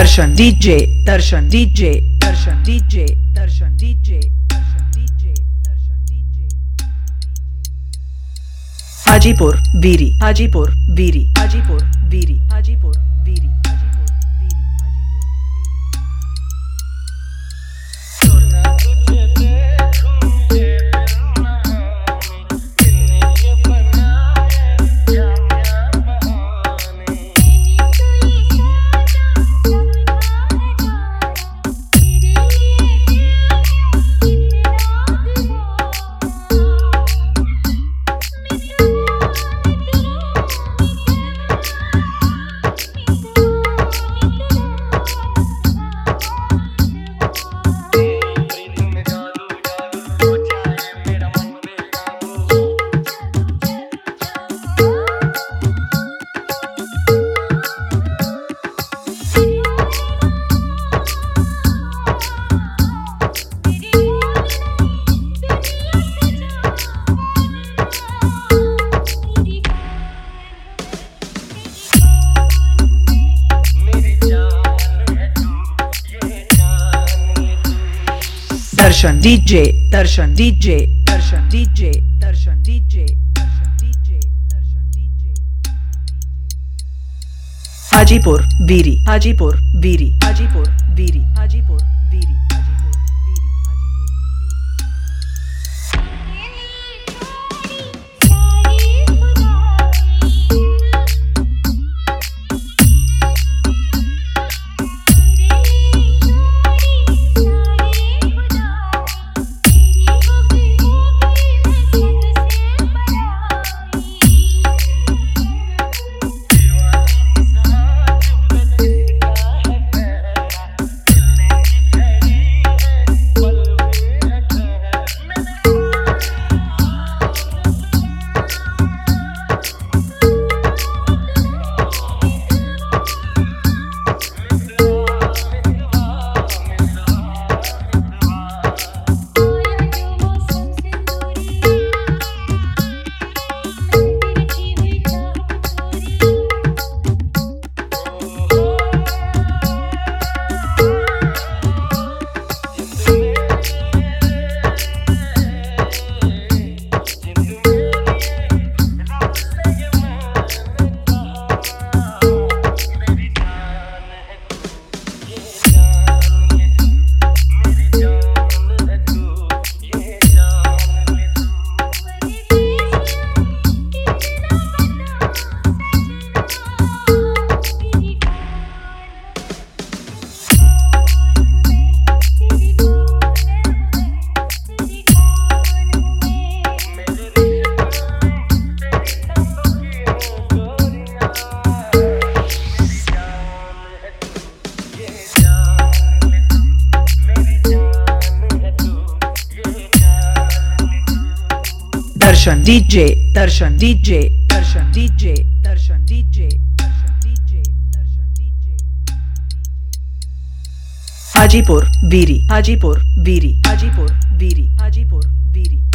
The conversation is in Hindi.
Darshan DJ, Darshan DJ, Darshan DJ, Darshan DJ, Darshan DJ, Darshan DJ. Hajipur Biri, Hajipur Biri, Hajipur Biri, Hajipur Biri, Hajipur Biri, Darshan DJ, Darshan DJ, Darshan DJ, Darshan DJ, Darshan DJ, Darshan DJ. Hajipur Biri, Hajipur Biri, Hajipur Biri, Hajipur Biri, Hajipur Biri, Darshan DJ, Darshan DJ, Darshan DJ, Darshan DJ, Darshan DJ, Darshan DJ. Hajipur Biri, Hajipur Biri, Hajipur Biri, Hajipur Biri.